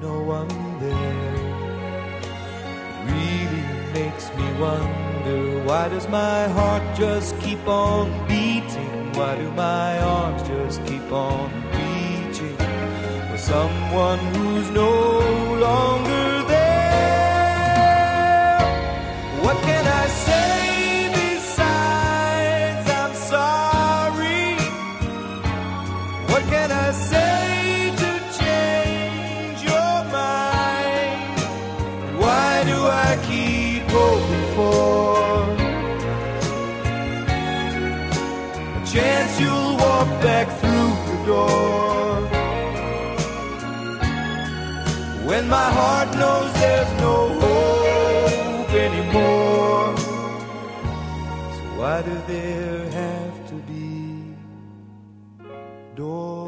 no one there. Really makes me wonder, why does my heart just keep on beating? Why do my arms just keep on reaching for someone who's no longer there? What can I say besides I'm sorry? What can I say to change your mind? Why do I keep hoping for a chance you'll walk back through the door, when my heart knows there's no hope anymore? So why do there have to be doors?